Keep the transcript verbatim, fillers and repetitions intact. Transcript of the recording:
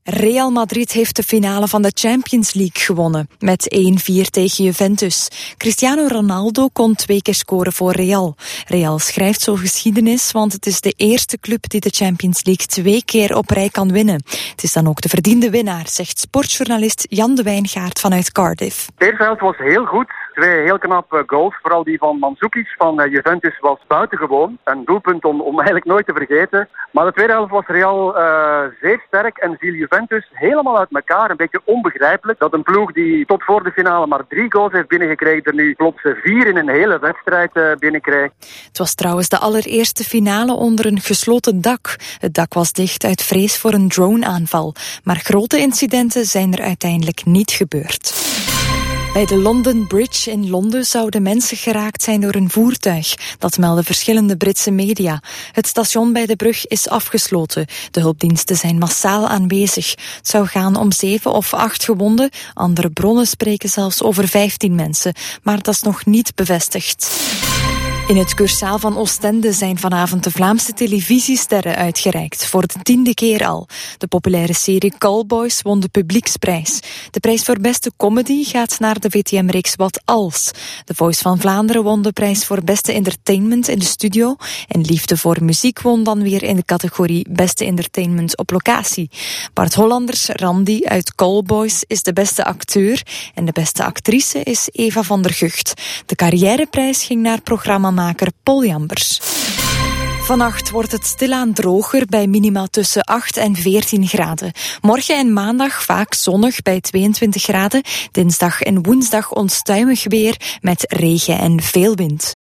Real Madrid heeft de finale van de Champions League gewonnen, met één vier tegen Juventus. Cristiano Ronaldo kon twee keer scoren voor Real. Real schrijft zo geschiedenis, want het is de eerste club die de Champions League twee keer op rij kan winnen. Het is dan ook de verdiende winnaar, zegt sportjournalist Jan de Wijngaard vanuit Cardiff. De eerste helft was heel goed. Twee heel knappe goals, vooral die van Mandzukic van Juventus was buitengewoon. Een doelpunt om, om eigenlijk nooit te vergeten. Maar de tweede helft was Real uh, zeer sterk en viel Juventus helemaal uit elkaar. Een beetje onbegrijpelijk dat een ploeg die tot voor de finale maar drie goals heeft binnengekregen, er nu plots vier in een hele wedstrijd uh, binnenkrijgt. Het was trouwens de allereerste finale onder een gesloten dak. Het dak was dicht uit vrees voor een droneaanval. Maar grote incidenten zijn er uiteindelijk niet gebeurd. Bij de London Bridge in Londen zouden mensen geraakt zijn door een voertuig. Dat melden verschillende Britse media. Het station bij de brug is afgesloten. De hulpdiensten zijn massaal aanwezig. Het zou gaan om zeven of acht gewonden. Andere bronnen spreken zelfs over vijftien mensen. Maar dat is nog niet bevestigd. In het Cursaal van Oostende zijn vanavond de Vlaamse televisiesterren uitgereikt, voor de tiende keer al. De populaire serie Callboys won de publieksprijs. De prijs voor beste comedy gaat naar de V T M-reeks Wat Als. The Voice van Vlaanderen won de prijs voor beste entertainment in de studio. En Liefde voor muziek won dan weer in de categorie beste entertainment op locatie. Bart Hollanders, Randy uit Callboys, is de beste acteur. En de beste actrice is Eva van der Gucht. De carrièreprijs ging naar programma maker Paul Jambers. Vannacht wordt het stilaan droger bij minima tussen acht en veertien graden. Morgen en maandag vaak zonnig bij tweeëntwintig graden. Dinsdag en woensdag onstuimig weer met regen en veel wind.